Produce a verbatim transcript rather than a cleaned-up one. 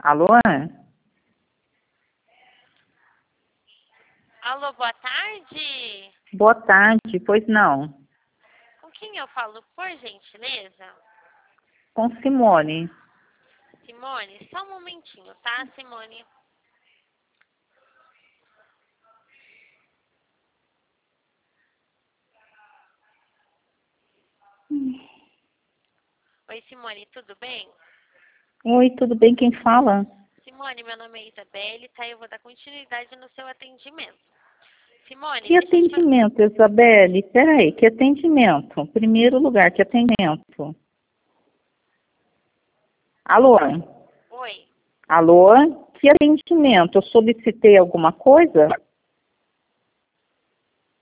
Alô? Alô, boa tarde. Boa tarde, pois não. Com quem eu falo, por gentileza? Com Simone. Simone, só um momentinho, tá, Simone? Hum. Oi, Simone, tudo bem? Oi, tudo bem? Quem fala? Simone, meu nome é Isabelle, tá? Eu vou dar continuidade no seu atendimento. Simone, Que deixa eu te fazer... atendimento, Isabelle? Peraí, que atendimento? Primeiro lugar, que atendimento? Alô? Oi. Alô? Que atendimento? Eu solicitei alguma coisa?